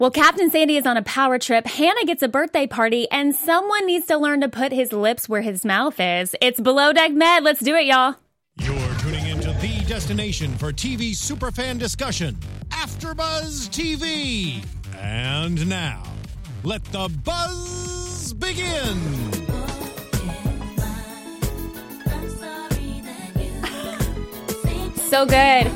Well, Captain Sandy is on a power trip, Hannah gets a birthday party, and someone needs to learn to put his lips where his mouth is. It's Below Deck Med. Let's do it, y'all. You're tuning into the destination for TV superfan discussion, AfterBuzz TV. And now, let the buzz begin. So good.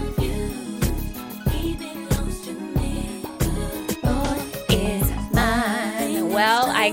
Well, I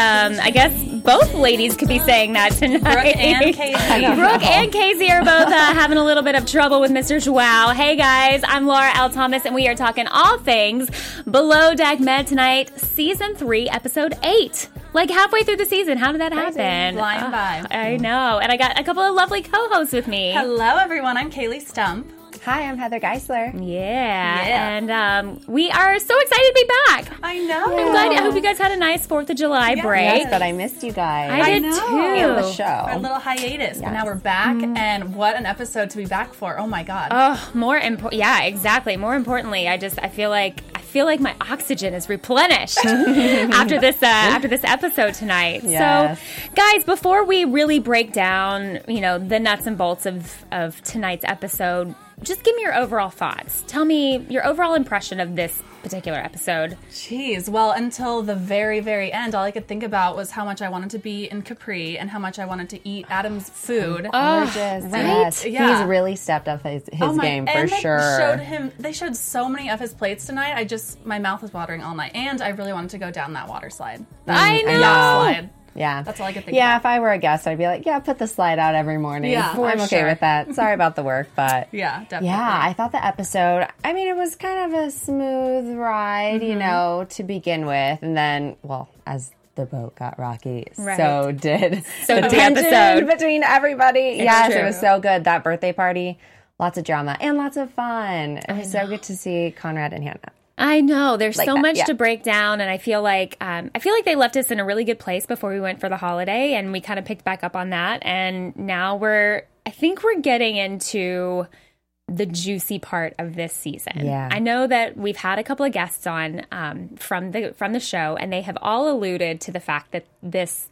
guess both ladies could be saying that tonight. Brooke and Casey. Brooke and Casey are both having a little bit of trouble with Mr. Joao. Hey guys, I'm Laura L. Thomas, and we are talking all things Below Deck Med tonight, Season 3, Episode 8. Like halfway through the season. How did that happen? Flying by. I know. And I got a couple of lovely co-hosts with me. Hello, everyone. I'm Kaylee Stump. Hi, I'm Heather Geisler. Yeah. And we are so excited to be back. I know. I'm glad. I hope you guys had a nice 4th of July break. Yes, but I missed you guys. I did know. too. And the show. Our little hiatus, but now we're back, and what an episode to be back for. Oh my God. Oh, yeah, exactly. More importantly, I feel like my oxygen is replenished after this episode tonight. Yes. So, guys, before we really break down, the nuts and bolts of tonight's episode, just give me your overall thoughts. Tell me your overall impression of this particular episode. Jeez. Well, until the very, very end, all I could think about was how much I wanted to be in Capri and how much I wanted to eat Adam's food. Gorgeous. right? Yes. Yeah. He's really stepped up his game for sure. They showed so many of his plates tonight. My mouth was watering all night, and I really wanted to go down that water slide. I know. Slide. Yeah. That's all I could think Yeah, about. if I were a guest, I'd be like, put the slide out every morning. Yeah, for I'm okay sure. with that. Sorry about the work, but... Yeah, definitely. Yeah, I thought the episode, it was kind of a smooth ride, to begin with. And then, as the boat got rocky, Right. so did the tension episode. between everybody. Yes, true. it was so good. That birthday party, lots of drama and lots of fun. It was so good to see Conrad and Hannah. I know there's Like so that, much yeah. to break down, and I feel like they left us in a really good place before we went for the holiday, and we kind of picked back up on that. And now I think we're getting into the juicy part of this season. Yeah. I know that we've had a couple of guests on from the show, and they have all alluded to the fact that this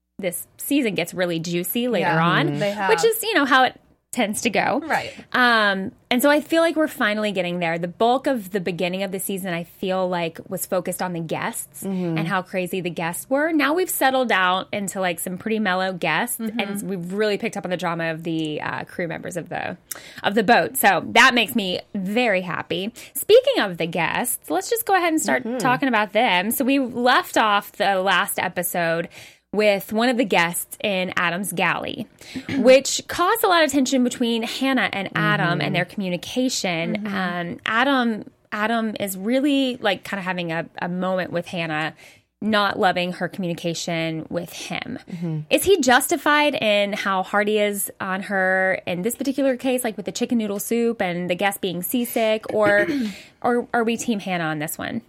season gets really juicy later on, They have. which is how it tends to go. Right. And so I feel like we're finally getting there. The bulk of the beginning of the season, I feel like, was focused on the guests and how crazy the guests were. Now we've settled out into like some pretty mellow guests, and we've really picked up on the drama of the crew members of the boat. So that makes me very happy. Speaking of the guests, let's just go ahead and start talking about them. So we left off the last episode with one of the guests in Adam's galley, which caused a lot of tension between Hannah and Adam and their communication. Adam is really like kind of having a moment with Hannah, not loving her communication with him. Is he justified in how hard he is on her in this particular case, like with the chicken noodle soup and the guest being seasick, or are we team Hannah on this one?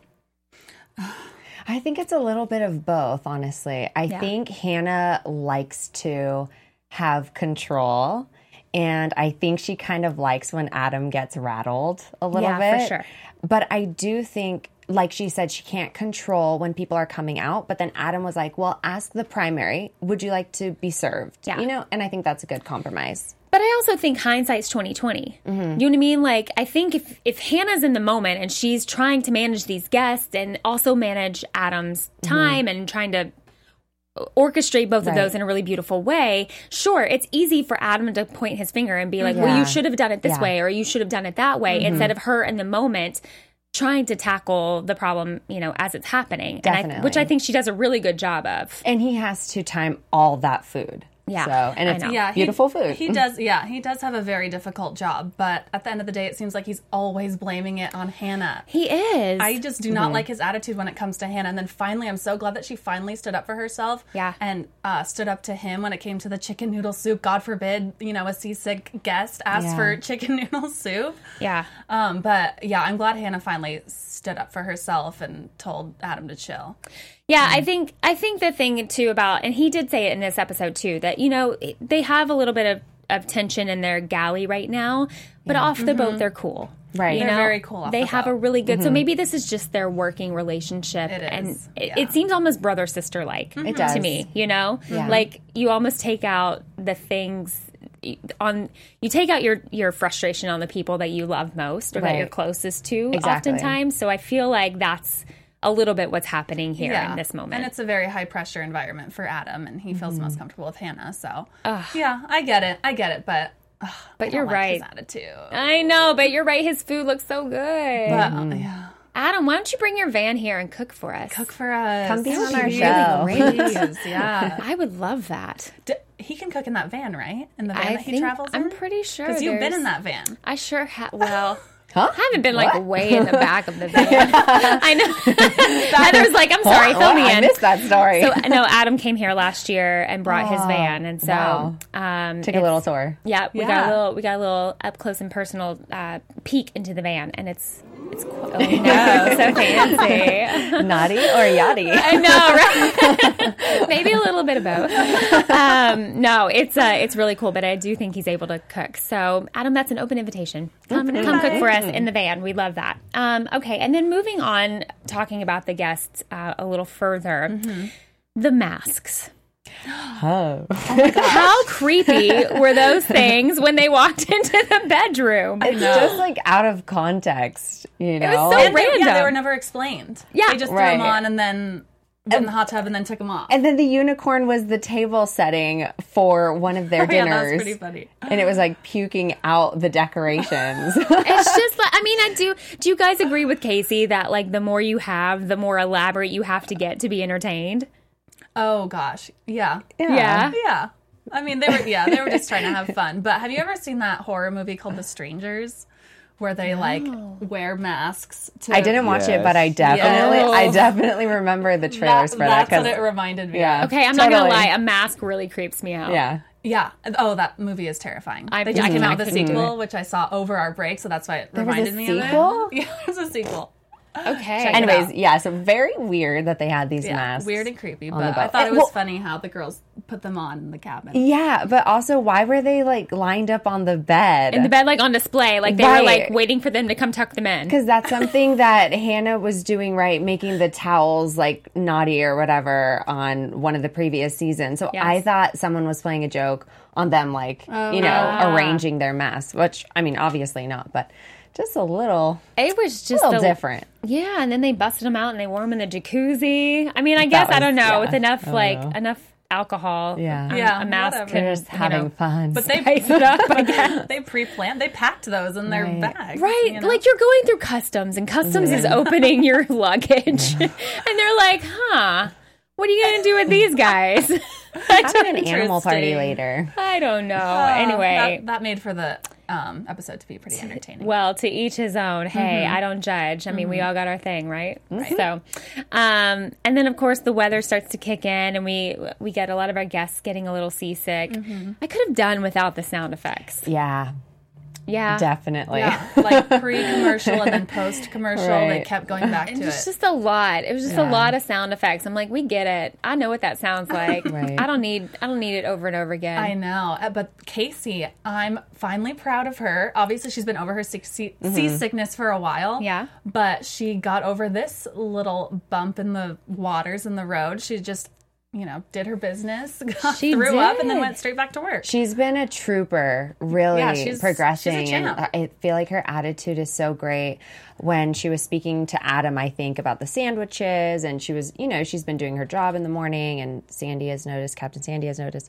I think it's a little bit of both, honestly. I think Hannah likes to have control, and I think she kind of likes when Adam gets rattled a little bit. Yeah, for sure. But I do think, like she said, she can't control when people are coming out. But then Adam was like, well, ask the primary, would you like to be served? Yeah. And I think that's a good compromise. But I also think hindsight's 20/20. You know what I mean? Like, I think if Hannah's in the moment and she's trying to manage these guests and also manage Adam's time and trying to orchestrate both of those in a really beautiful way, sure, it's easy for Adam to point his finger and be like, well, you should have done it this way, or you should have done it that way, instead of her in the moment trying to tackle the problem, as it's happening. Definitely. Which I think she does a really good job of. And he has to time all that food. Yeah, So, and it's I know. Yeah, beautiful food. He does. Yeah, he does have a very difficult job, but at the end of the day, it seems like he's always blaming it on Hannah. He is. I just do not like his attitude when it comes to Hannah. And then finally, I'm so glad that she finally stood up for herself. Yeah. And stood up to him when it came to the chicken noodle soup. God forbid, a seasick guest asked for chicken noodle soup. Yeah. But yeah, I'm glad Hannah finally stood up for herself and told Adam to chill. Yeah, I think the thing too about, and he did say it in this episode too, that they have a little bit of tension in their galley right now. But off the boat, they're cool. Right. You They're know, very cool off They the have boat. a really good. So maybe this is just their working relationship, It and is, it seems almost brother sister like It to does. me. You know, Yeah. like you almost take out the things on. You take out your frustration on the people that you love most or that Right. you're closest to. Exactly. Oftentimes, so I feel like that's a little bit what's happening here in this moment. And it's a very high pressure environment for Adam, and he feels most comfortable with Hannah. So, yeah, I get it, but. But you're like right. his attitude. I know, but you're right. His food looks so good. But yeah, Adam, why don't you bring your van here and cook for us? cook for us. Come be That on would our really show. great. Yeah, I would love that. He can cook in that van, right? In the van I that he think travels in. I'm pretty sure because you've been there's- in that van. I sure have. Well, Huh? I haven't been like What? way in the back of the van. I know. Heather's like, I'm sorry, Oh, fill me I in. missed that story. So no, Adam came here last year and brought his van, and so wow. Took a little tour. yeah, we got Yeah. a little up close and personal peek into the van, and it's oh, no, so fancy. Naughty or yachty? I know, right? Maybe a little bit of both. No, it's really cool, but I do think he's able to cook. So, Adam, that's an open invitation. Come cook for us in the van. We love that. Okay, and then moving on, talking about the guests a little further, the masks. Oh. How creepy were those things when they walked into the bedroom? It's just like out of context, you know? was so And they, random. they were never explained. Yeah. they just threw Right. them on and then went in the hot tub and then took them off. And then the unicorn was the table setting for one of their Yeah, dinners. that was pretty funny. And it was like puking out the decorations. It's just like, I mean, do you guys agree with Casey that like the more you have, the more elaborate you have to get to be entertained? Oh gosh, yeah. Yeah. Yeah. I mean, they were just trying to have fun. But have you ever seen that horror movie called The Strangers, where they like wear masks? I didn't watch it, but I definitely remember the trailers for that. That's what it reminded me Yeah. of. Okay, I'm not gonna Totally. lie, a mask really creeps me out. Yeah. Yeah. Oh, that movie is terrifying. I They just came out with a couldn't do sequel, which I saw over our break, so that's why it was a reminded me of sequel? it. Yeah, there's a sequel. Okay. it Anyways, out. yeah, so very weird that they had these Yeah, masks. weird and creepy, on the but I boat. thought it was Well- funny how the girls put them on in the cabin. Yeah, but also, why were they like lined up on the bed? in the bed, like on display, like they were Right. like waiting for them to come tuck them in. Because that's something that Hannah was doing right, making the towels like naughty or whatever on one of the previous seasons. So Yes. I thought someone was playing a joke on them, like, arranging their masks, which, I mean, obviously not, but just a little, It was just different. Yeah, and then they busted them out and they wore them in the jacuzzi. I mean, I guess I don't know. yeah, With enough I don't like know. enough alcohol, Yeah. Yeah, a mask whatever. can They're just you having know, fun. But they spice it up. I guess. they pre-planned. They packed those in their bags. Right, you know? like you're going through customs, and customs is opening your luggage, and they're like, "Huh, what are you gonna do with these guys?" Having an animal party Interesting. later. I don't know. Anyway, that made for the episode to be pretty entertaining. well, to each his own. Hey, I don't judge. I mean, we all got our thing, right? So, and then of course the weather starts to kick in, and we get a lot of our guests getting a little seasick. I could have done without the sound effects. Yeah, Yeah, definitely. Yeah, like pre-commercial and then post-commercial, they Right. kept going back to It was it. just a lot. It was just a lot of sound effects. I'm like, we get it. I know what that sounds like. Right. I don't need it over and over again. I know, but Casey, I'm finally proud of her. Obviously, she's been over her seasickness for a while. Yeah. But she got over this little bump in the waters in the road. She just, did her business, She threw up, and then did. went straight back to work. She's been a trooper, really Yeah, she's progressing. a champ. And I feel like her attitude is so great. When she was speaking to Adam, I think, about the sandwiches, and she was, she's been doing her job in the morning, and Captain Sandy has noticed.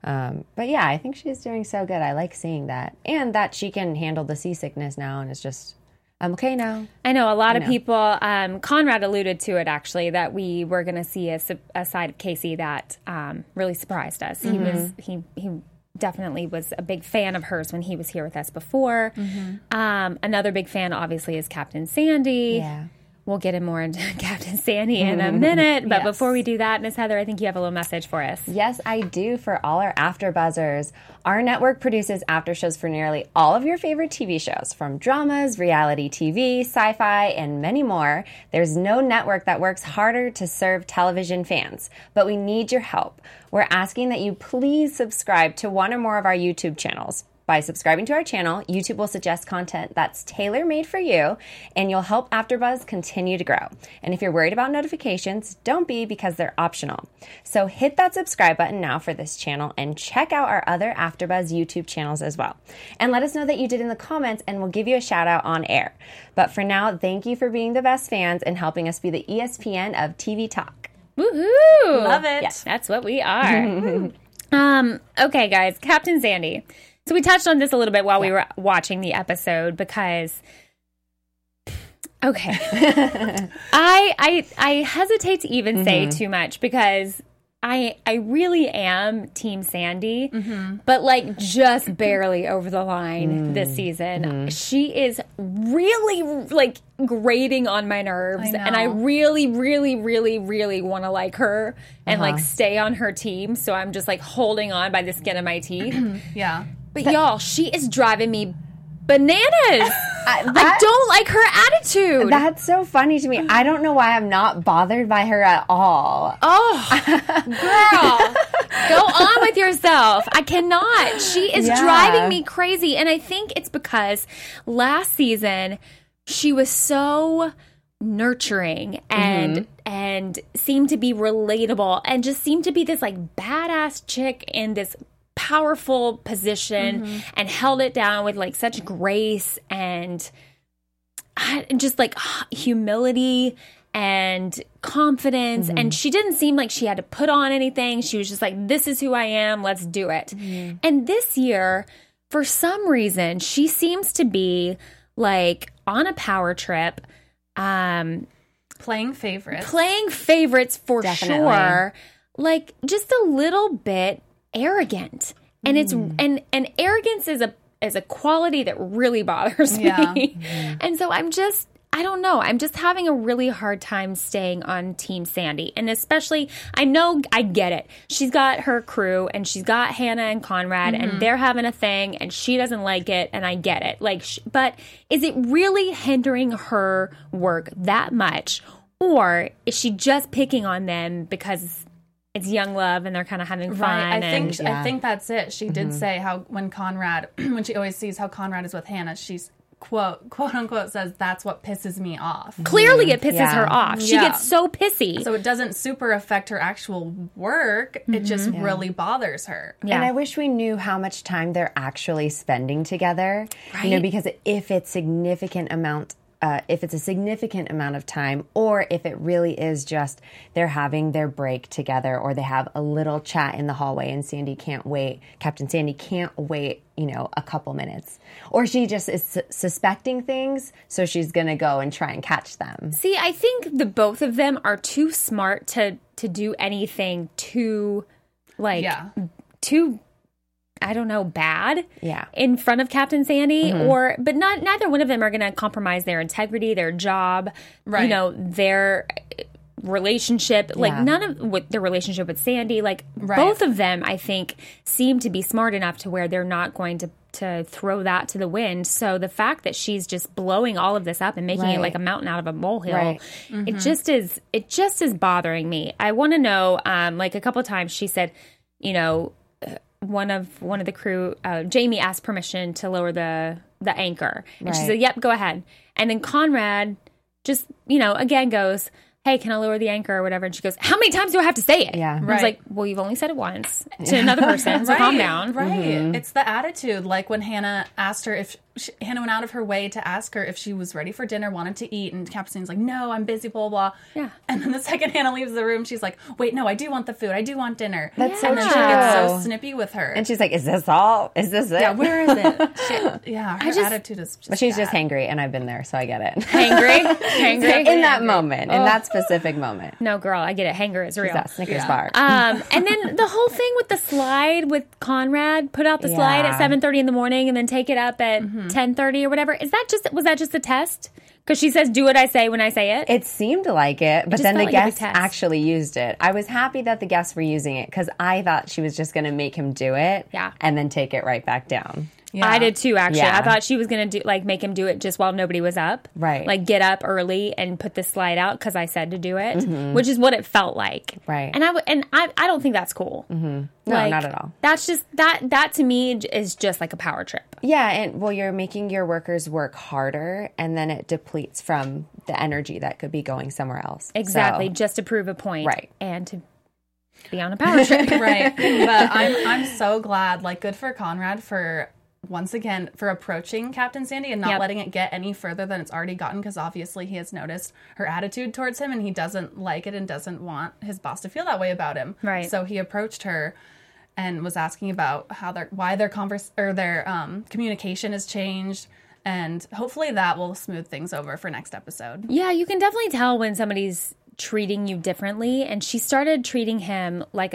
But yeah, I think she's doing so good. I like seeing that. And that she can handle the seasickness now, and it's just, I'm okay now. I know a lot of people. Conrad alluded to it actually that we were going to see a side of Casey that really surprised us. He definitely was a big fan of hers when he was here with us before. Another big fan, obviously, is Captain Sandy. Yeah. we'll get in more into Captain Sandy in a minute. But Yes. before we do that, Miss Heather, I think you have a little message for us. Yes, I do, for all our AfterBuzzers. Our network produces after shows for nearly all of your favorite TV shows, from dramas, reality TV, sci-fi, and many more. There's no network that works harder to serve television fans, but we need your help. We're asking that you please subscribe to one or more of our YouTube channels. By subscribing to our channel, YouTube will suggest content that's tailor-made for you, and you'll help AfterBuzz continue to grow. And if you're worried about notifications, don't be, because they're optional. So hit that subscribe button now for this channel, and check out our other AfterBuzz YouTube channels as well. And let us know that you did in the comments, and we'll give you a shout out on air. But for now, thank you for being the best fans and helping us be the ESPN of TV talk. Woohoo! Love it. Yes, that's what we are. Okay, guys, Captain Sandy. So we touched on this a little bit while we were watching the episode because, okay, I hesitate to even say too much because I really am Team Sandy, but like just barely over the line this season. She is really like grating on my nerves, and I really, really, really, really want to like her and like stay on her team. So I'm just like holding on by the skin of my teeth. Yeah. But y'all, she is driving me bananas. I don't like her attitude. That's so funny to me. I don't know why I'm not bothered by her at all. Oh, girl, go on with yourself. I cannot. She is driving me crazy. And I think it's because last season she was so nurturing and seemed to be relatable and just seemed to be this like badass chick in this powerful position and held it down with like such grace and just like humility and confidence. And she didn't seem like she had to put on anything. She was just like, this is who I am. Let's do it. And this year, for some reason, she seems to be like on a power trip. Playing favorites. Playing favorites for Definitely. sure. Like just a little bit arrogant. And it's and arrogance is a quality that really bothers me. Yeah. And so I don't know. I'm just having a really hard time staying on Team Sandy. And especially, I know, I get it. She's got her crew and she's got Hannah and Conrad and they're having a thing and she doesn't like it and I get it. Like, but is it really hindering her work that much? Or is she just picking on them because it's young love and they're kind of having fun? Right. I think and that's it. She did say how when she always sees how Conrad is with Hannah, she's quote unquote says that's what pisses me off. clearly it pisses her off. She Yeah. gets so pissy. So it doesn't super affect her actual work. It just really bothers her. Yeah. And I wish we knew how much time they're actually spending together. You know, Right. because if it's a significant amount of time, or if it really is just they're having their break together, or they have a little chat in the hallway and Captain Sandy can't wait, you know, a couple minutes. Or she just is suspecting things, so she's going to go and try and catch them. See, I think the both of them are too smart to do anything too, like, too, I don't know, bad in front of Captain Sandy. But neither one of them are going to compromise their integrity, their job, you know, their relationship. Like, none of with their relationship with Sandy. Like, both of them, I think, seem to be smart enough to where they're not going to throw that to the wind. So the fact that she's just blowing all of this up and making it like a mountain out of a molehill, it just is bothering me. I want to know, like a couple of times she said, you know, one of the crew, Jamie asked permission to lower the anchor, and she said, "Yep, go ahead." And then Conrad just, you know, again goes, "Hey, can I lower the anchor or whatever?" And she goes, "How many times do I have to say it?" Yeah. And I was like, "Well, you've only said it once to another person, so calm down." Right. It's the attitude. Like when Hannah asked her Hannah went out of her way to ask her if she was ready for dinner, wanted to eat, and Captain Sandy's like, "No, I'm busy, blah, blah, blah." Yeah. And then the second Hannah leaves the room, she's like, "Wait, no, I do want the food. I do want dinner." That's so and then true. she gets so snippy with her. And she's like, "Is this all? Is this it?" yeah, where is it? Her attitude is just But she's bad. just hangry, and I've been there, so I get it. Hangry. In that moment, in that specific moment. No, girl, I get it. Hanger is real. That Snickers bar. And then the whole thing with the slide with Conrad, put out the slide at 7:30 in the morning and then take it up at 10:30 or whatever. Was that just a test? Because she says, do what I say when I say it. It seemed like it, but just then the felt like a guests test. actually used it. I was happy that the guests were using it because I thought she was just going to make him do it Yeah. and then take it right back down. Yeah. I did too, actually. Yeah. I thought she was going to make him do it just while nobody was up. Right. Like get up early and put the slide out because I said to do it, which is what it felt like. Right. And I don't think that's cool. No, not at all. That's just, that to me is just like a power trip. Yeah, and well, you're making your workers work harder, and then it depletes from the energy that could be going somewhere else. Exactly. So, Just to prove a point. Right. And to be on a power trip. Right. But I'm so glad, like, good for Conrad for once again for approaching Captain Sandy and not Yep. letting it get any further than it's already gotten, because obviously he has noticed her attitude towards him and he doesn't like it and doesn't want his boss to feel that way about him. Right. So he approached her and was asking about how why their communication has changed, and hopefully that will smooth things over for next episode. Yeah, you can definitely tell when somebody's treating you differently, and she started treating him like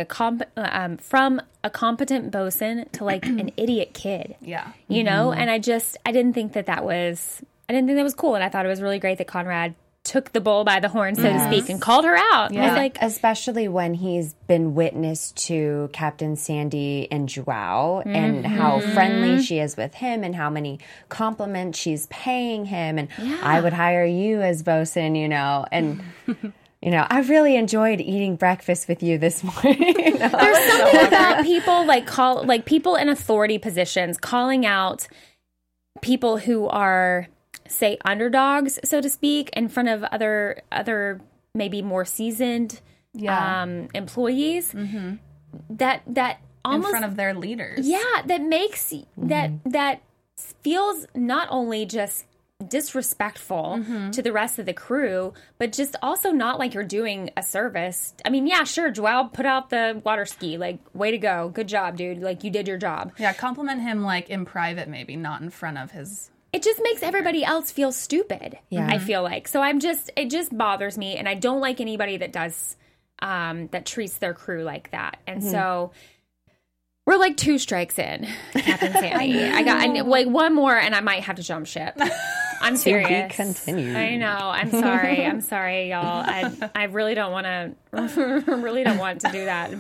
from a competent bosun to like an idiot kid. Yeah. You know, and I didn't think that was cool, and I thought it was really great that Conrad took the bull by the horn, so to speak, and called her out. Yeah. I was like, especially when he's been witness to Captain Sandy and Joao and how friendly she is with him and how many compliments she's paying him. And I would hire you as bosun, you know, and... You know, I really enjoyed eating breakfast with you this morning. You know? there's something about people people in authority positions calling out people who are, say, underdogs, so to speak, in front of other maybe more seasoned employees. That almost in front of their leaders. yeah, that makes that feels not only just disrespectful to the rest of the crew, but just also not like you're doing a service. I mean, yeah, sure, Joao put out the water ski, like, way to go, good job, dude, like, you did your job. Yeah, compliment him like in private, maybe not in front of his. It just makes everybody else feel stupid. Yeah. I feel like. So it just bothers me, and I don't like anybody that does that treats their crew like that. And so we're like 2 strikes in, Captain Sandy. I like one more, and I might have to jump ship. I'm serious. be continued. I know. I'm sorry. I'm sorry, y'all. I really don't want to. Really don't want to do that.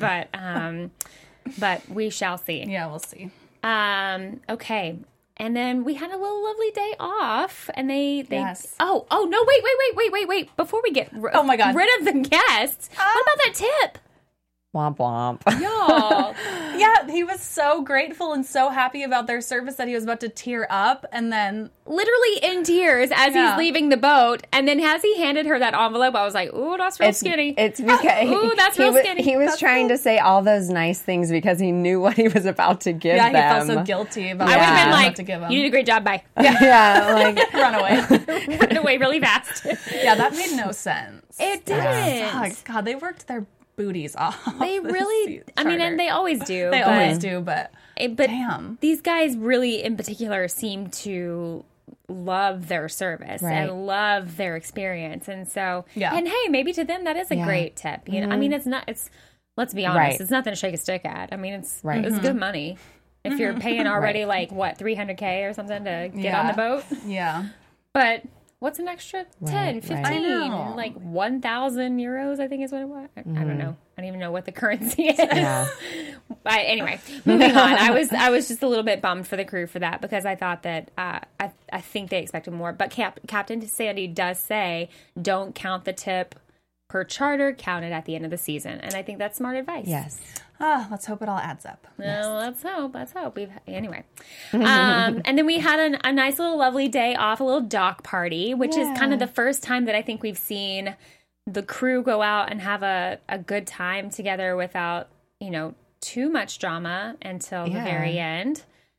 But we shall see. Yeah, we'll see. Okay. And then we had a little lovely day off, and they Yes. oh no, wait, before we get Oh my God. rid of the guests, what about that tip? Womp womp. Y'all. Yeah, he was so grateful and so happy about their service that he was about to tear up, and then Literally in tears as Yeah. he's leaving the boat, and then as he handed her that envelope, I was like, ooh, that's real skinny. It's because Ooh, that's he real was, skinny. He was That's trying to say all those nice things because he knew what he was about to give yeah, he them. felt so guilty about I would what have he been was like, about to give him. you did a great job, bye. Yeah, like Run away. Run away really fast. Yeah, that made no sense. It didn't. Fuck, God, they worked their booties off. They this really, I mean, charter. and they always do. They but- always do, but But Damn. these guys really, in particular, seem to love their service Right. and love their experience, and so Yeah. and hey, maybe to them that is a Yeah. great tip. You know, I mean, it's not. It's let's be honest, Right. it's nothing to shake a stick at. I mean, it's Right. it's good money if you're paying already like what $300K or something to get on Yeah. the boat. yeah. But what's an extra 10, Right, 15, right. I know. like 1,000 euros? I think is what it was. I don't know. I don't even know what the currency is. Yeah. But anyway, moving on. I was just a little bit bummed for the crew for that because I thought that I think they expected more. But Captain Sandy does say don't count the tip per charter, count it at the end of the season, and I think that's smart advice. yes. Let's hope it all adds up. Well, let's hope. Anyway. And then we had a nice little lovely day off, a little dock party, which is kind of the first time that I think we've seen the crew go out and have a good time together without, too much drama until the Yeah. very end.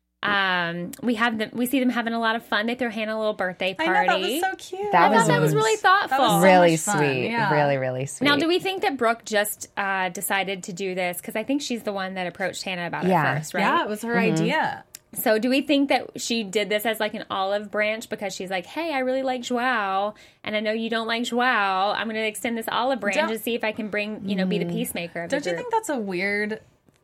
We see them having a lot of fun. They throw Hannah a little birthday party. I know, that was so cute. That I thought that was was- really thoughtful. that was so Really much fun, sweet. yeah. Really, really sweet. Now, do we think that Brooke just decided to do this? Because I think she's the one that approached Hannah about Yeah. it first, right? Yeah, it was her idea. So do we think that she did this as like an olive branch because she's like, hey, I really like Joao, and I know you don't like Joao. I'm going to extend this olive branch Don't- to see if I can bring, be the peacemaker of the Don't you group. think that's a weird,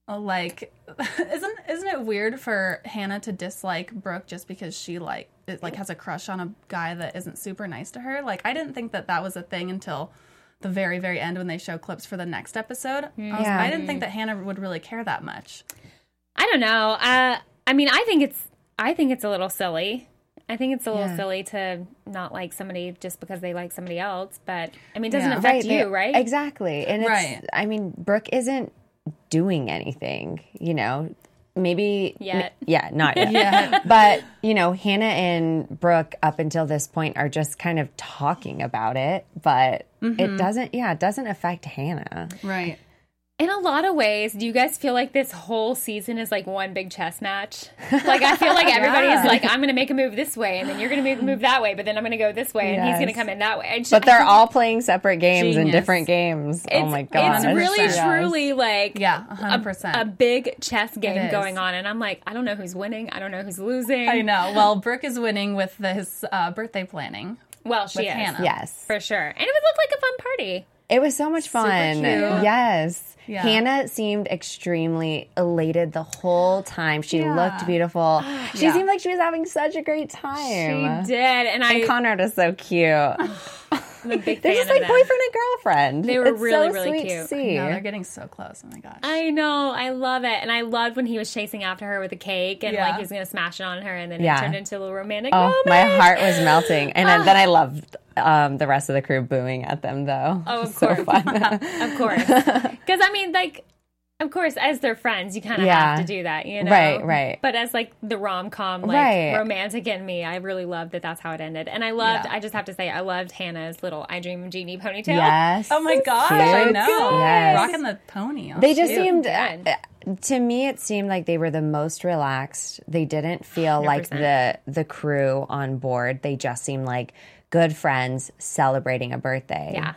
like, isn't it weird for Hannah to dislike Brooke just because she has a crush on a guy that isn't super nice to her? Like, I didn't think that was a thing until the very, very end when they show clips for the next episode. I didn't think that Hannah would really care that much. I don't know. I mean, I think it's a little silly. I think it's a little silly to not like somebody just because they like somebody else. But I mean, it doesn't affect you, right? Exactly. And it's, I mean, Brooke isn't doing anything, you know. Maybe yet. Not yet. But, you know, Hannah and Brooke up until this point are just kind of talking about it, but it doesn't affect Hannah. Right. In a lot of ways, do you guys feel like this whole season is like one big chess match? Like, I feel like everybody is like, I'm going to make a move this way, and then you're going to make a move that way, but then I'm going to go this way, and he's going to come in that way. But they're all playing separate games in different games. Oh my God. It's really, truly like 100%. A big chess game going on, and I'm like, I don't know who's winning. I don't know who's losing. I know. Well, Brooke is winning with his birthday planning. Well, she is. Hannah. Yes. For sure. And it would look like a fun party. It was so much fun. Super cute. Yes. Yeah. Hannah seemed extremely elated the whole time. She looked beautiful. She seemed like she was having such a great time. She did. And Conrad was so cute. I'm a big They're fan just like of them. boyfriend and girlfriend. They were it's really, so really sweet cute. to see. No, they're getting so close. Oh my gosh. I know. I love it. And I loved when he was chasing after her with a cake and like he was going to smash it on her, and then it turned into a little romantic moment. My heart was melting. And then I loved the rest of the crew booing at them, though. Oh, of so course. fun. Of course. Because, I mean, like, of course, as their friends, you kind of have to do that, you know? Right. But as, like, the rom-com, like, romantic in me, I really loved that that's how it ended. And I loved, I just have to say, I loved Hannah's little I Dream of Jeannie ponytail. Yes. Oh my gosh, Cute. I know. Yes. Rocking the pony. They just seemed, Good. to me, it seemed like they were the most relaxed. They didn't feel like the crew on board. They just seemed like good friends celebrating a birthday. Yeah.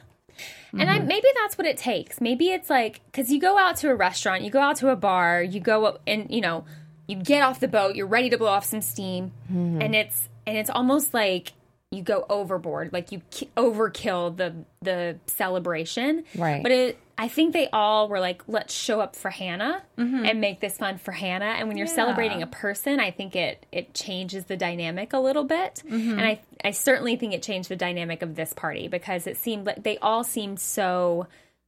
And maybe that's what it takes. Maybe it's like, because you go out to a restaurant, you go out to a bar, you go and, you know, you get off the boat, you're ready to blow off some steam, and it's almost like you go overboard, like you overkill the celebration. Right. But I think they all were like, let's show up for Hannah and make this fun for Hannah. And when you're celebrating a person, I think it changes the dynamic a little bit. And I certainly think it changed the dynamic of this party, because it seemed like they all seemed so,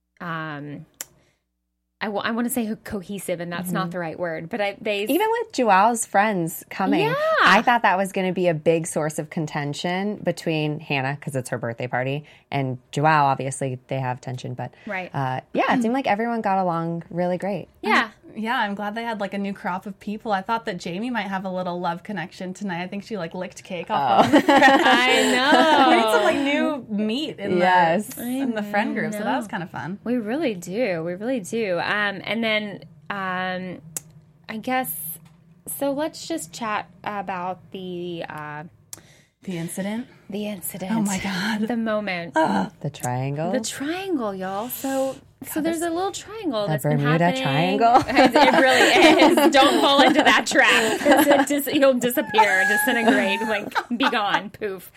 I want to say cohesive, and that's not the right word, but even with Joao's friends coming, I thought that was going to be a big source of contention between Hannah, because it's her birthday party, and Joao. Obviously, they have tension, but it seemed like everyone got along really great. Yeah. Yeah, I'm glad they had like a new crop of people. I thought that Jamie might have a little love connection tonight. I think she like licked cake off. I know. We need some like new meat in the friend group, so that was kind of fun. We really do. We really do. And then I guess, so let's just chat about the incident. The incident. Oh my God. The moment. The triangle. The triangle, y'all. So there's a little triangle that's been Bermuda happening. Triangle. It really is. Don't fall into that trap, because you'll disappear, disintegrate, like be gone, poof.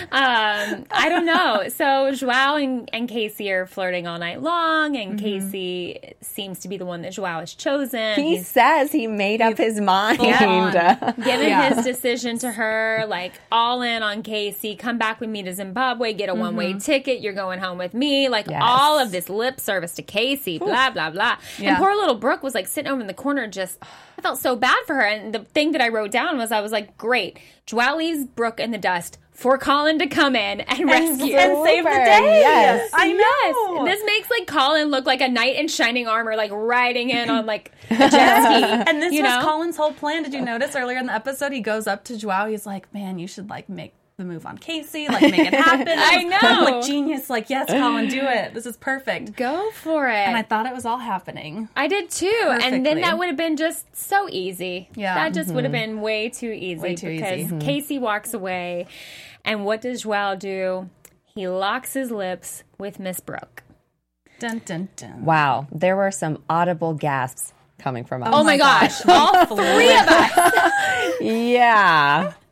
I don't know. So Joao and Casey are flirting all night long, and Casey seems to be the one that Joao has chosen. He says he made up his mind. Given his decision to her, like all in on Casey. Come back with me to Zimbabwe, get a one-way ticket. You're going home with me. Like all of this lip service to Casey, blah, blah, blah. Yeah. And poor little Brooke was like sitting over in the corner, just, I felt so bad for her. And the thing that I wrote down was, I was like, great. Joao leaves Brooke in the dust for Colin to come in and rescue and save the day. Yes. I know. This makes like Colin look like a knight in shining armor, like riding in on like a jet ski. And this was Colin's whole plan. Did you notice earlier in the episode, he goes up to Joao, he's like, man, you should like make the move on Casey, like make it happen. I know. Like genius, like, yes, Colin, do it. This is perfect. Go for it. And I thought it was all happening. I did too. Perfectly. And then that would have been just so easy. Yeah. That just would have been way too easy. Way too easy. Because Casey walks away, and what does Joao do? He locks his lips with Miss Brooke. Dun, dun, dun. Wow. There were some audible gasps coming from us. Oh my gosh. All three of us. Yeah. Literally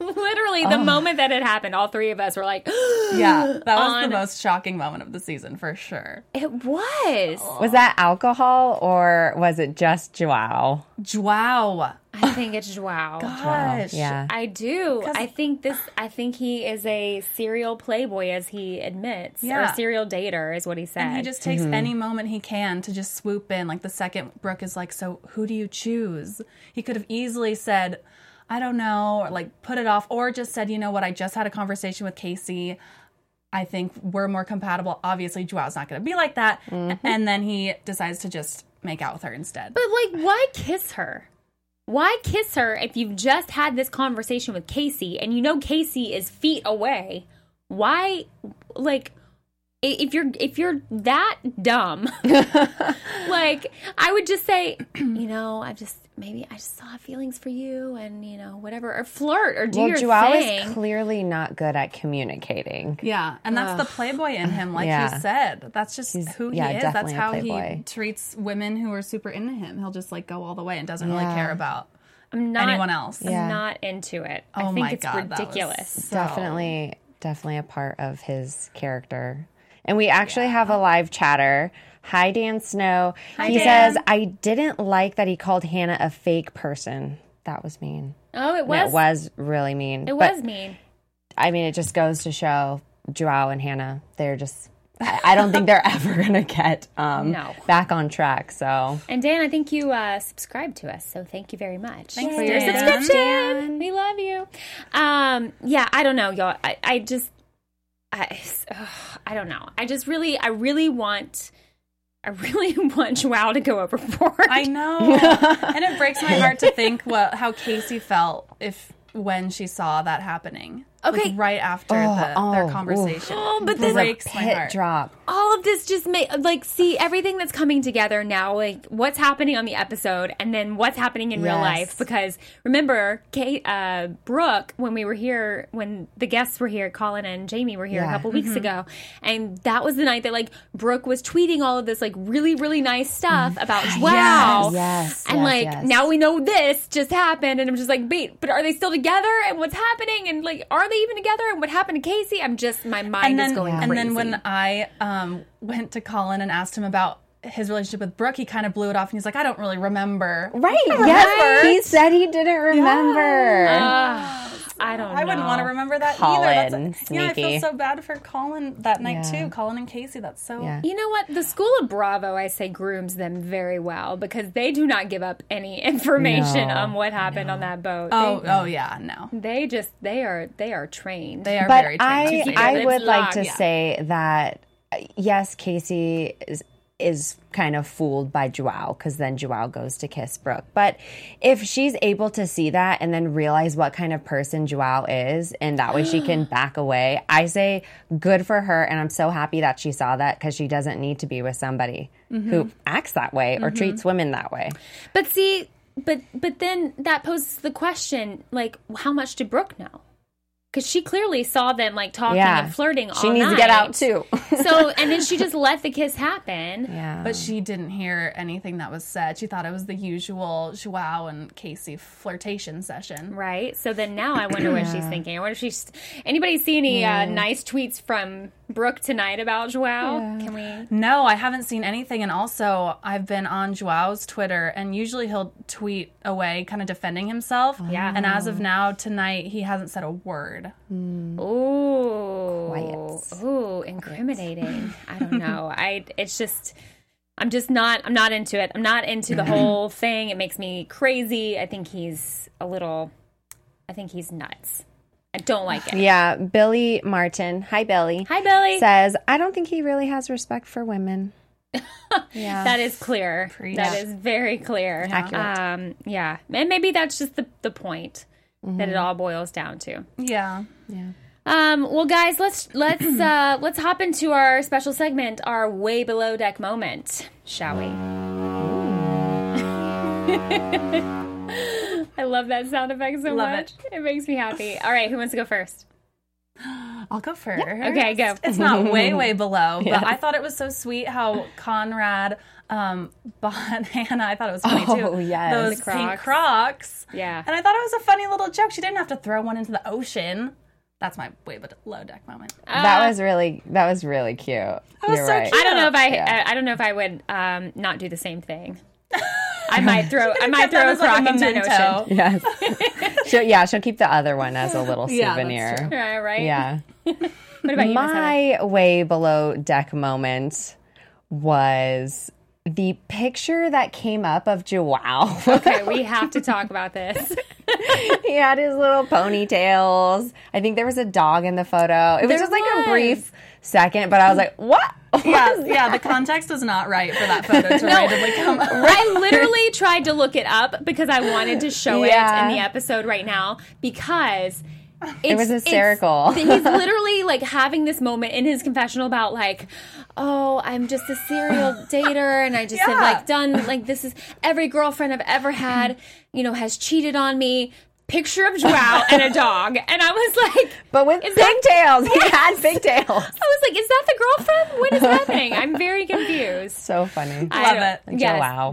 literally the moment that it happened, all three of us were like, Yeah, that was the most shocking moment of the season for sure. It was. Was that alcohol or was it just Joao? Wow. I think it's Joao. Gosh. Yeah. I do. I think he is a serial playboy, as he admits. Or Yeah. a serial dater is what he said. And he just takes any moment he can to just swoop in. Like the second Brooke is like, so who do you choose? He could have easily said, I don't know, or like put it off, or just said, you know what, I just had a conversation with Casey. I think we're more compatible. Obviously, Joao's not going to be like that. And then he decides to just make out with her instead. But like, why kiss her? Why kiss her if you've just had this conversation with Casey and you know Casey is feet away? Why, like, if you're that dumb, like, I would just say, you know, I just saw feelings for you, and you know, whatever, or flirt, or do your Joao thing. is clearly not good at communicating. Yeah, and that's the playboy in him, like Yeah. you said. That's just who he yeah, is. That's definitely a how he playboy. treats women who are super into him. He'll just like go all the way and doesn't really Yeah. care about I'm not, anyone else. I'm Yeah. not into it. Oh I think my it's God, that was ridiculous. so- Definitely a part of his character. And we actually have a live chatter. Hi, Dan Snow. He Dan. says, I didn't like that he called Hannah a fake person. That was mean. Oh, it And was. it was really mean. It But, was mean. I mean, it just goes to show Joao and Hannah, they're just, I don't think they're ever going to get No. back on track. So, And Dan, I think you subscribed to us, so thank you very much Thanks, for your Dan. subscription. We love you. Yeah, I don't know, y'all. I don't know. I really want Joao to go overboard. I know. And it breaks my heart to think how Casey felt when she saw that happening. Okay. Like, right after their conversation. Oh, but It then- breaks my hit heart. drop. All of this just see everything that's coming together now, like what's happening on the episode and then what's happening in real Yes. life. Because remember, Brooke, when the guests were here, Colin and Jamie were here a Yeah. couple weeks ago, and that was the night that like Brooke was tweeting all of this like really, really nice stuff about Joao. Yes, And yes, like yes. now we know this just happened, and I'm just like, wait, but are they still together? And what's happening? And like, are they even together? And what happened to Casey? My mind is going crazy. And then when I went to Colin and asked him about his relationship with Brooke, he kind of blew it off and he's like, I don't really remember. Right. Yes. He said he didn't remember. I don't know. I wouldn't want to remember that Colin, either. I sneaky. feel so bad for Colin that night Yeah. too. Colin and Casey, that's so... Yeah. You know what? The School of Bravo, I say, grooms them very well because they do not give up any information No, on what happened on that boat. Oh yeah, no. They are trained. They are But very trained. I It's would like locked, to yeah. say that yes, Casey is kind of fooled by Joao because then Joao goes to kiss Brooke. But if she's able to see that and then realize what kind of person Joao is, and that way she can back away, I say good for her. And I'm so happy that she saw that because she doesn't need to be with somebody who acts that way or treats women that way. But see, but then that poses the question, like, how much did Brooke know? Because she clearly saw them like talking and flirting all She needs night. to get out too. So, and then she just let the kiss happen. Yeah. But she didn't hear anything that was said. She thought it was the usual Joao and Casey flirtation session. Right. So then now I wonder what she's thinking. I wonder if anybody see any nice tweets from Brooke tonight about Joao? Can we? No, I haven't seen anything. And also, I've been on Joao's Twitter, and usually he'll tweet away, kind of defending himself. Yeah. And as of now, tonight, he hasn't said a word. Ooh. Quiet. Ooh, incriminating. I don't know. I'm not into it. I'm not into the whole thing. It makes me crazy. I think he's nuts. I don't like it. Yeah, Billy Martin. Hi, Billy. Hi, Billy. Says, I don't think he really has respect for women. Yeah. That is clear. Preach. That is very clear. Accurate. Yeah. And maybe that's just the point that it all boils down to. Yeah. Well, guys, let's hop into our special segment, our way below deck moment, shall we? I love that sound effect so Love much. It makes me happy. All right, who wants to go first? I'll go first. Okay, go. It's not way below, but I thought it was so sweet how Conrad bought Hannah. I thought it was funny too. Oh, yes. Those The pink Crocs. Yeah. And I thought it was a funny little joke. She didn't have to throw one into the ocean. That's my way below deck moment. That was really cute. That was You're so right. cute. I don't know if Yeah. I don't know if I would not do the same thing. I might throw a kept that as, like, crock a into an memento. ocean. Yes. She'll keep the other one as a little Yeah, that's souvenir. true. Yeah, right? Yeah. What about you, Miss Heather? My way below deck moment was the picture that came up of Joao. Okay, we have to talk about this. He had his little ponytails. I think there was a dog in the photo. It was just like a brief second, but I was like, what? Yeah, the context was not right for that photo to randomly come up. I literally tried to look it up because I wanted to show Yeah. it in the episode right now because It was hysterical. He's literally like having this moment in his confessional about like, oh, I'm just a serial dater and I just have like done like this is every girlfriend I've ever had, has cheated on me. Picture of Joao and a dog. And I was like, But with pigtails. He had pigtails. I was like, is that the girlfriend? What is happening? I'm very confused. So funny. Love it. Yes, Joao.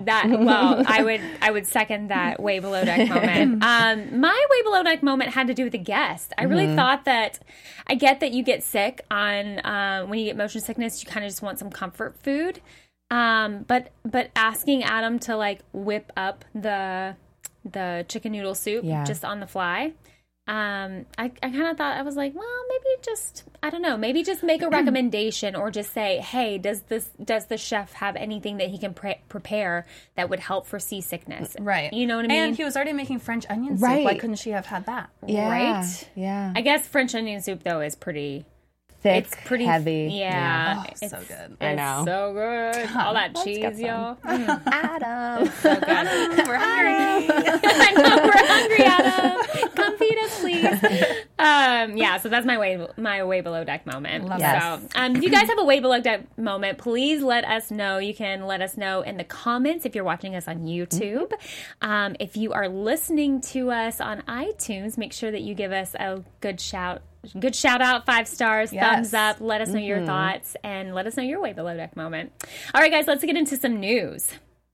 I would second that way below deck moment. My way below deck moment had to do with the guest. I really thought that I get that you get sick on when you get motion sickness, you kind of just want some comfort food. But asking Adam to like whip up the chicken noodle soup just on the fly. I kind of thought, I was like, well, maybe just, I don't know, maybe just make a recommendation or just say, hey, does the chef have anything that he can prepare that would help for seasickness? Right. You know what I mean? And he was already making French onion soup. Right. Why couldn't she have had that? Yeah. Right? Yeah. I guess French onion soup, though, is pretty... Thick, It's pretty heavy. Yeah. Oh, it's so good. I know. so good. All that cheese, y'all. Adam. So good. We're hungry. I know, we're hungry, Adam. Come feed us, please. So that's my way below deck moment. Love it. So, if you guys have a way below deck moment, please let us know. You can let us know in the comments if you're watching us on YouTube. If you are listening to us on iTunes, make sure that you give us a good shout out, 5 stars, thumbs up. Let us know your thoughts and let us know your way below deck moment. All right, guys, let's get into some news.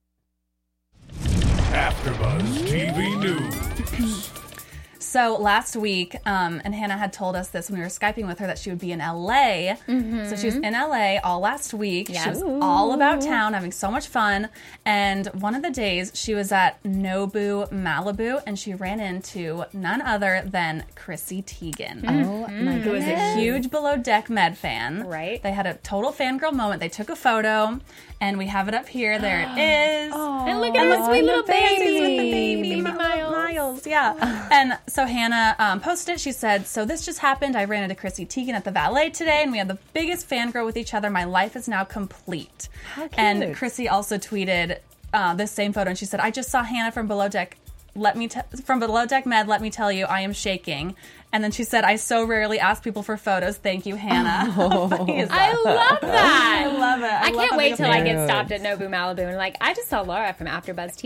AfterBuzz TV News. So last week, and Hannah had told us this when we were Skyping with her that she would be in LA. So she was in LA all last week. She was all about town, having so much fun. And one of the days she was at Nobu Malibu and she ran into none other than Chrissy Teigen. Oh my Who was a huge Below Deck Med fan. Right. They had a total fangirl moment. They took a photo and we have it up here. There it is. And look at her sweet little baby. With the baby Miles. Yeah. And so Hannah posted it. She said, so this just happened. I ran into Chrissy Teigen at the valet today and we had the biggest fangirl with each other. My life is now complete. How cute. And Chrissy also tweeted this same photo and she said, I just saw Hannah from Below Deck. From Below Deck Med, let me tell you, I am shaking. And then she said, I so rarely ask people for photos. Thank you, Hannah. How funny is that? I love that. I love it. I love can't wait having till a I fan. get stopped at Nobu Malibu and like, I just saw Laura from AfterBuzz TV.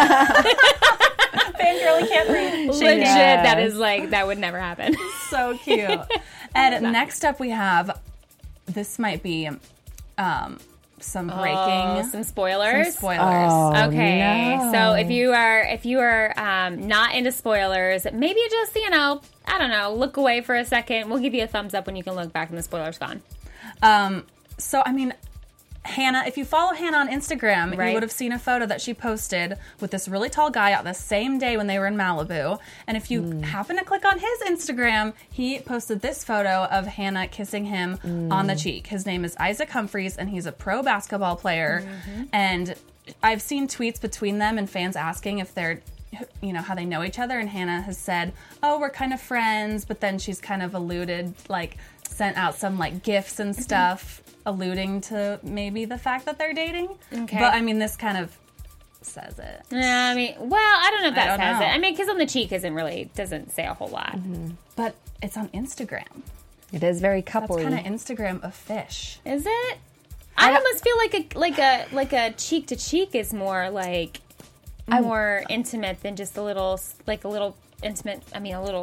Fangirl can't breathe. Legit, Yes. that is like, that would never happen. So cute. And next up we have, this might be some breaking, Some spoilers. Oh, Okay, no. so if you are not into spoilers, maybe just I don't know, look away for a second. We'll give you a thumbs up when you can look back and the spoiler's gone. So, I mean, Hannah, if you follow Hannah on Instagram, Right. you would have seen a photo that she posted with this really tall guy out the same day when they were in Malibu. And if you happen to click on his Instagram, he posted this photo of Hannah kissing him on the cheek. His name is Isaac Humphries, and he's a pro basketball player. And I've seen tweets between them and fans asking if they're, how they know each other. And Hannah has said, oh, we're kind of friends. But then she's kind of alluded, sent out some, GIFs and stuff, alluding to maybe the fact that they're dating. Okay. But, I mean, this kind of says it. Yeah, I mean, well, I don't know if that I don't says know. it. I mean, kiss on the cheek doesn't say a whole lot. But it's on Instagram. It is very That's coupley. kind of Instagram of fish. Is it? I almost feel like a cheek to cheek is more more intimate than just a little intimate. I mean, a little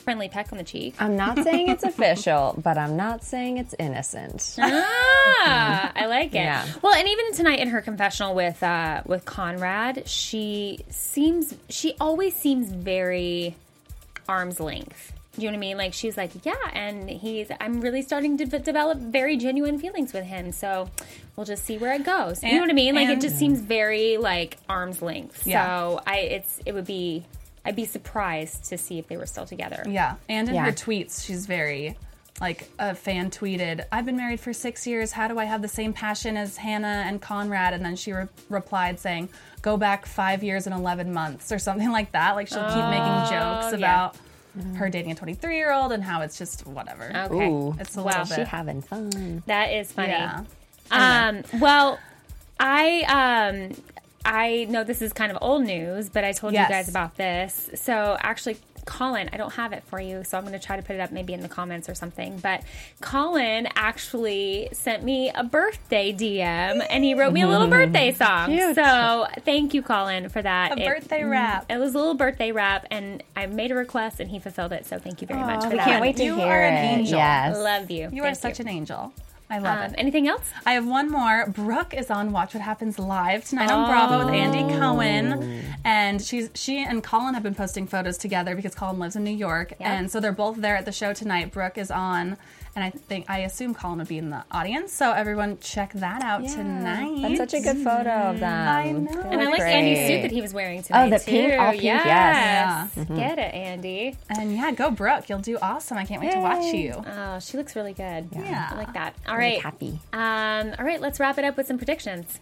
friendly peck on the cheek. I'm not saying it's official, but I'm not saying it's innocent. I like it. Yeah. Well, and even tonight in her confessional with Conrad, she always seems very arm's length. Do you know what I mean? Like, she's like, yeah, and I'm really starting to develop very genuine feelings with him, so we'll just see where it goes. You know what I mean? Like, it just seems very, like, arm's length. Yeah. So I'd be surprised to see if they were still together. Yeah, and in her tweets, she's very, like, a fan tweeted, I've been married for 6 years. How do I have the same passion as Hannah and Conrad? And then she replied saying, go back 5 years and 11 months or something like that. Like, she'll keep making jokes about her dating a 23-year-old and how it's just whatever. Okay. Ooh, It's a little bit. she having fun. That is funny. Yeah. Well, I know this is kind of old news, but I told you guys about this. So actually, Colin, I don't have it for you, so I'm going to try to put it up maybe in the comments or something. But Colin actually sent me a birthday DM, and he wrote me a little birthday song. Cute. So thank you, Colin, for that. A birthday rap. It was a little birthday rap, and I made a request, and he fulfilled it. So thank you very much for We that. can't wait to You hear are an it. angel. Yes. Love you. You are such an angel. I love it. Anything else? I have one more. Brooke is on Watch What Happens Live tonight on Bravo with Andy Cohen. And she and Colin have been posting photos together because Colin lives in New York. Yeah. And so they're both there at the show tonight. Brooke is on, and I assume Colin will be in the audience. So everyone check that out tonight. That's such a good photo of them. I know. And I like Great. Andy's suit that he was wearing tonight. the too. pink, all pink, Yes. yes. Get it, Andy. And yeah, go Brooke. You'll do awesome. I can't wait to watch you. Oh, she looks really good. Yeah. I like that. All Really right. happy. All right, let's wrap it up with some predictions.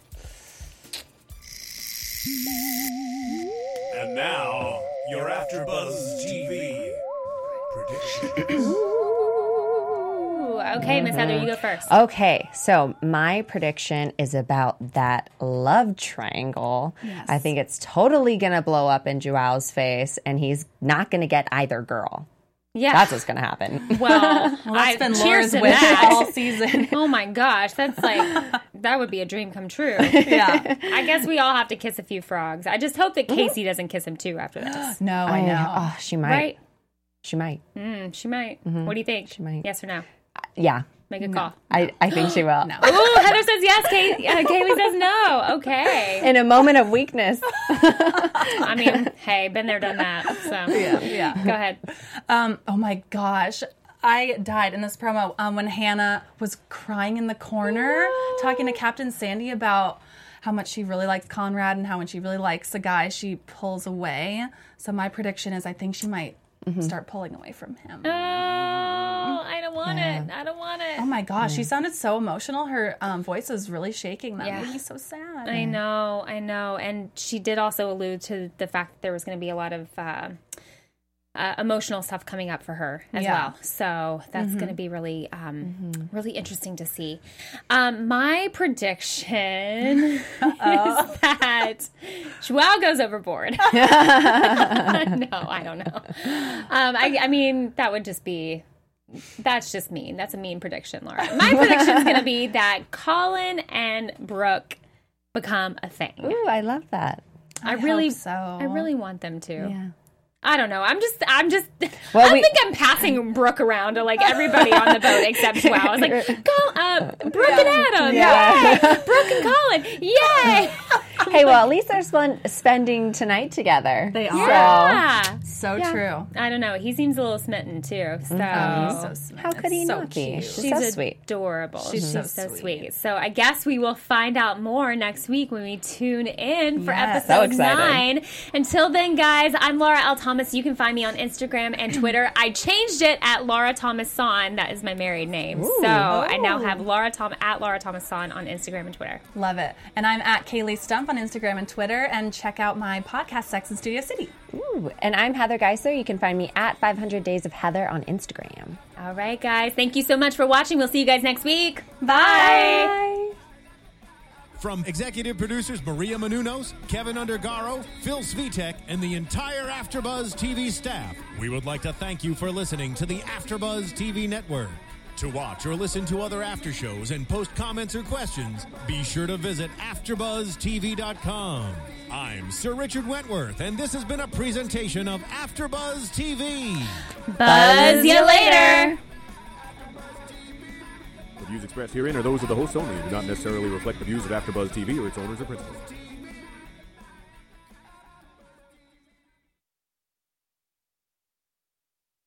And now, your AfterBuzz TV prediction. Ooh, okay, Miss Heather, you go first. Okay, so my prediction is about that love triangle. Yes. I think it's totally going to blow up in Joao's face, and he's not going to get either girl. Yeah. That's what's going to happen. well, That's been cheers Laura's to wish that. all season. Oh my gosh, that's like, that would be a dream come true. Yeah. I guess we all have to kiss a few frogs. I just hope that Casey doesn't kiss him too after this. No, I know. Oh, she might. Right? She might. She might. What do you think? She might. Yes or no? Yeah. Make a call. I think she will. No. Ooh, Heather says yes. Kaylee says no. Okay. In a moment of weakness. I mean, hey, been there, done that. So Yeah. go ahead. Oh my gosh. I died in this promo when Hannah was crying in the corner talking to Captain Sandy about how much she really likes Conrad and how when she really likes a guy, she pulls away. So my prediction is I think she might start pulling away from him. Oh, I don't want it. I don't want it. Oh my gosh, she sounded so emotional. Her voice was really shaking. That made me so sad. I know. And she did also allude to the fact that there was going to be a lot of emotional stuff coming up for her as well. So that's going to be really, really interesting to see. My prediction is that Joao goes overboard. No, I don't know. I mean, that would just be... That's just mean. That's a mean prediction, Laura. My prediction is going to be that Colin and Brooke become a thing. Ooh, I love that. I really hope so. I really want them to. Yeah. I don't know. I'm just. Well, I think I'm passing Brooke around to like everybody on the boat except Joao. I was like, Brooke and Adam, yay! Brooke and Colin, yay! Hey, well, at least they're spending tonight together. They are. Yeah. So true. I don't know. He seems a little smitten too. So. So smitten. How could he so not be? cute. She's so sweet. Adorable. She's so sweet. So I guess we will find out more next week when we tune in for Yes. So episode exciting. 9. Until then, guys, I'm Laura L. Thomas. You can find me on Instagram and Twitter. I changed it at Laura Thomas Son. That is my married name. So I now have at Laura Thomas Son on Instagram and Twitter. Love it. And I'm at Kaylee Stump on Instagram and Twitter. And check out my podcast, Sex in Studio City. Ooh, and I'm Heather Geisler. You can find me at 500 Days of Heather on Instagram. All right, guys. Thank you so much for watching. We'll see you guys next week. Bye. From executive producers Maria Menounos, Kevin Undergaro, Phil Svitek, and the entire AfterBuzz TV staff, we would like to thank you for listening to the AfterBuzz TV network. To watch or listen to other after shows and post comments or questions, be sure to visit AfterBuzzTV.com. I'm Sir Richard Wentworth, and this has been a presentation of AfterBuzz TV. Buzz you later. The views expressed herein are those of the hosts only and do not necessarily reflect the views of AfterBuzz TV or its owners or principals.